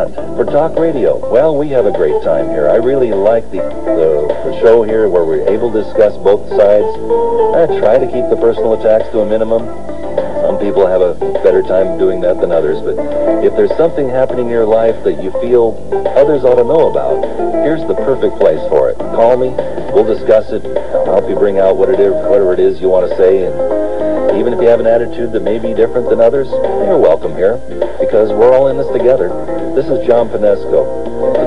And for talk radio, well, we have a great time here. I really like the show here where we're able to discuss both sides. I try to keep the personal attacks to a minimum. Some people have a better time doing that than others, but if there's something happening in your life that you feel others ought to know about, here's the perfect place for it. Call me, we'll discuss it, I'll help you bring out whatever it is you want to say, and even if you have an attitude that may be different than others, you're welcome here, because we're all in this together. This is John Pinesco.